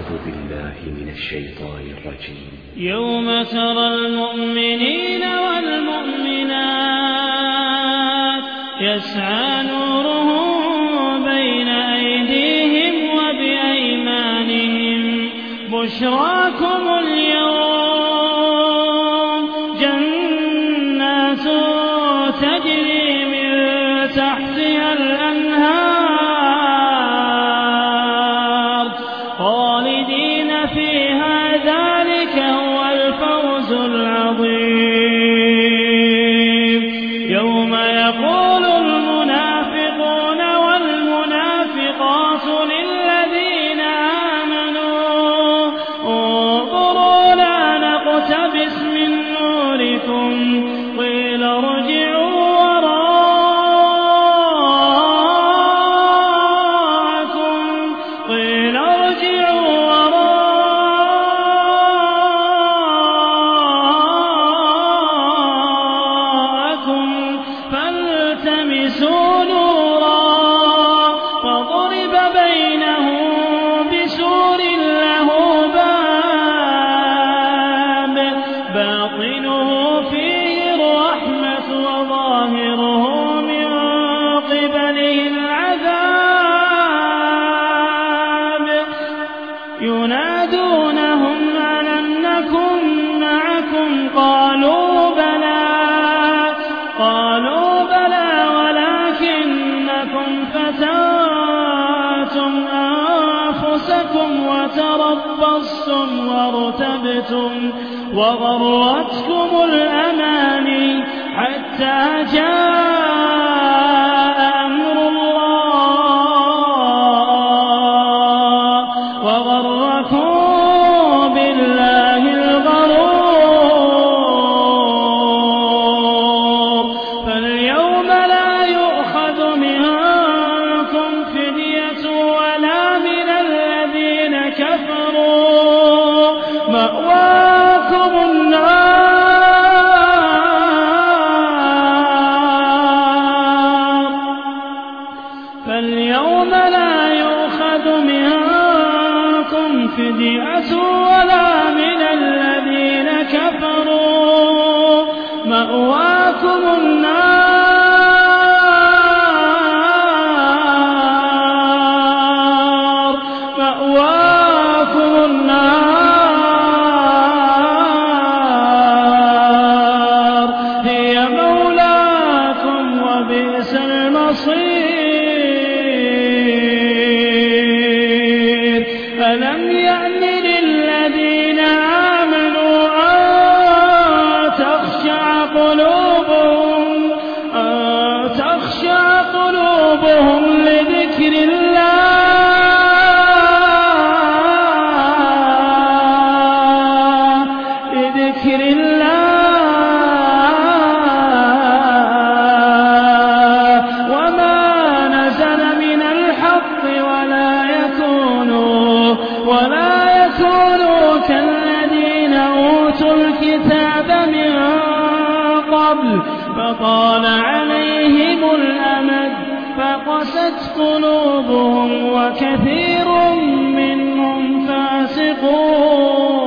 أعوذ بالله من الشيطان الرجيم. يوم ترى المؤمنين والمؤمنات يسعى نورهم بين أيديهم وبأيمانهم بشراكم اليوم جنات تجري من تحتها الأنهار خالدين فيها ذلك هو الفوز العظيم. يوم يقول المنافقون والمنافقات للذين آمنوا انظروا لا نقتبس من نوركم قيل ارجعوا فالتمسوا نورا فضرب بينهم بسور له باب باطنه فيه الرحمة وظاهره من قبله العذاب ينادونهم ألم نكن معكم قالوا بلى ولكنكم فتنتم أنفسكم وتربصتم وارتبتم وغرتكم الأماني حتى جاء أمر الله وغركم بالله الغرور. فاليوم لا يؤخذ منكم فدية ولا من الذين كفروا مأواكم النار. فاليوم لا يؤخذ منكم فدية ولا من الذين كفروا مأواكم النار هي مولاكم وبئس المصير. ألم يأن للذين آمنوا أن تخشع قلوبهم لذكر الله وما نزل من الحق ولا يكونوا كالذين أوتوا الكتاب من قبل فطال عليهم الأمد فقست قلوبهم وكثير منهم فاسقون.